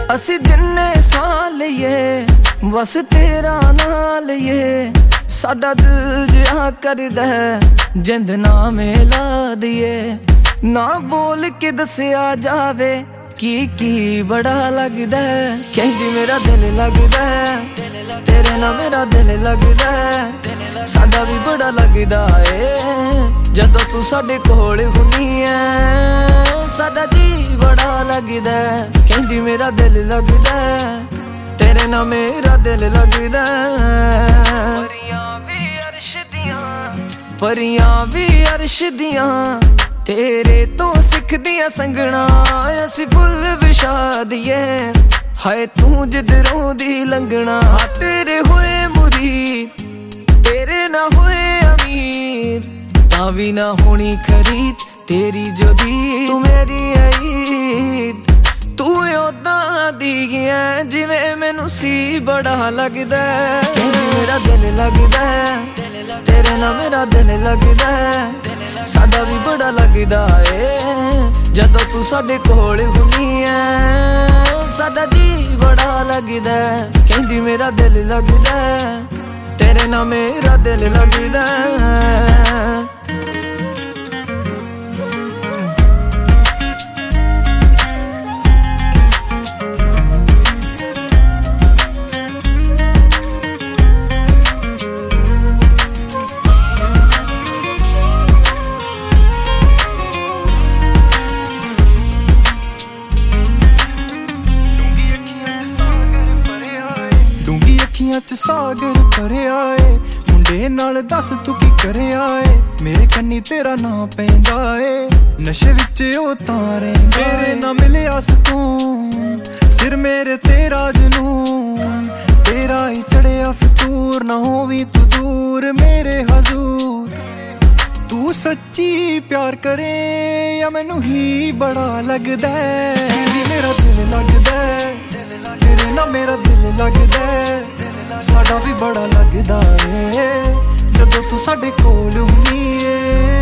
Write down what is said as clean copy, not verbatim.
ਅਸੀਂ ਜਿੰਨੇ ਸਾਹ ਲਈਏ ਬਸ ਤੇਰਾ ਨਾਂ ਲਈਏ। ਸਾਡਾ ਦਿਲ ਜਿਹਾ ਕਰਦਾ ਜਿੰਦ ਨਾਮੇ ਲਾ ਦਈਏ। ਨਾ ਬੋਲ ਕੇ ਦੱਸਿਆ ਜਾਵੇ ਕੀ ਬੜਾ ਲੱਗਦਾ। ਕਹਿੰਦੀ ਮੇਰਾ ਦਿਲ ਲੱਗਦਾ ਤੇਰੇ ਨਾਲ, ਮੇਰਾ ਦਿਲ ਲੱਗਦਾ। ਸਾਡਾ ਵੀ ਬੜਾ ਲੱਗਦਾ ਏ ਜਦੋਂ ਤੂੰ ਸਾਡੇ ਕੋਲ ਹੁੰਦੀ ਐ। ਸਾਡਾ ਜੀ ਬੜਾ ਲੱਗਦਾ। ਕਹਿੰਦੀ ਮੇਰਾ ਦਿਲ ਲੱਗਦਾ ਤੇਰੇ ਨਾਲ, ਮੇਰਾ ਦਿਲ ਲੱਗਦਾ। ਪਰੀਆਂ ਵੀ ਅਰਸ਼ ਦੀਆਂ, ਪਰੀਆਂ ਵੀ ਅਰਸ਼ ਦੀਆਂ ਤੇਰੇ ਤੋਂ ਸਿੱਖਦੀਆਂ ਸੰਗਣਾ। ਅਸੀਂ ਫੁੱਲ ਵਿਛਾ ਦਈਏ ਹਾਏ ਤੂੰ ਜਿੱਧਰੋਂ ਦੀ ਲੰਘਣਾ। ਤੇਰੇ ਹੋਏ ਮੁਰੀਦ ਤੇਰੇ ਨਾ ਹੋਏ ਅਮੀਰ ਤਾਂ ਵੀ ਨਾ ਹੋਣੀ ਖਰੀਦ ਤੇਰੀ ਜਦੀ ਤੂੰ ਮੇਰੀ ਈਦ। ਤੂੰ ਉਦਾਂ ਦੀ ਐ ਜਿਵੇਂ ਮੈਨੂੰ ਸੀ ਬੜਾ ਲੱਗਦਾ। ਕਹਿੰਦੀ ਮੇਰਾ ਦਿਲ ਲੱਗਦਾ ਤੇਰੇ ਨਾਲ, ਮੇਰਾ ਦਿਲ ਲੱਗਦਾ। ਸਾਡਾ ਵੀ ਬੜਾ ਲੱਗਦਾ ਏ ਜਦੋਂ ਤੂੰ ਸਾਡੇ ਕੋਲ ਹੁੰਦੀ ਐ। ਸਾਡਾ ਜੀ ਬੜਾ ਲੱਗਦਾ। ਕਹਿੰਦੀ ਮੇਰਾ ਦਿਲ ਲੱਗਦਾ ਤੇਰੇ ਨਾਲ, ਮੇਰਾ ਦਿਲ ਲੱਗਦਾ। ਅੱਖੀਆਂ 'ਚ ਸਾਗਰ ਭਰਿਆ ਏ। ਮੁੰਡੇ ਨਾਲ ਦੱਸ ਤੂੰ ਕੀ ਕਰਿਆ ਏ। ਮੇਰੇ ਕੰਨੀ ਤੇਰਾ ਨਾਂ ਪੈਂਦਾ ਏ। ਨਸ਼ੇ ਵਿੱਚ ਉਹ ਤਾਂ ਰਹਿੰਦਾ। ਤੇਰੇ ਨਾਲ ਮਿਲਿਆ ਸਕੂਨ ਸਿਰ ਮੇਰੇ ਤੇਰਾ ਜਨੂਨ। ਤੇਰਾ ਹੀ ਚੜਿਆ ਫਿਤੂਰ ਨਾ ਹੋਵੀਂ ਤੂੰ ਦੂਰ ਮੇਰੇ ਹਜ਼ੂਰ। ਤੂੰ ਸੱਚੀ ਪਿਆਰ ਕਰੇ ਜਾਂ ਮੈਨੂੰ ਹੀ ਬੜਾ ਲੱਗਦਾ। ਮੇਰਾ ਦਿਲ ਲੱਗਦਾ ਤੇਰੇ ਨਾਲ, ਮੇਰਾ ਦਿਲ ਲੱਗਦਾ। ਸਾਡਾ ਵੀ ਬੜਾ ਲੱਗਦਾ ਏ ਜਦੋਂ ਤੂੰ ਸਾਡੇ ਕੋਲ ਹੁੰਦੀ ਏ।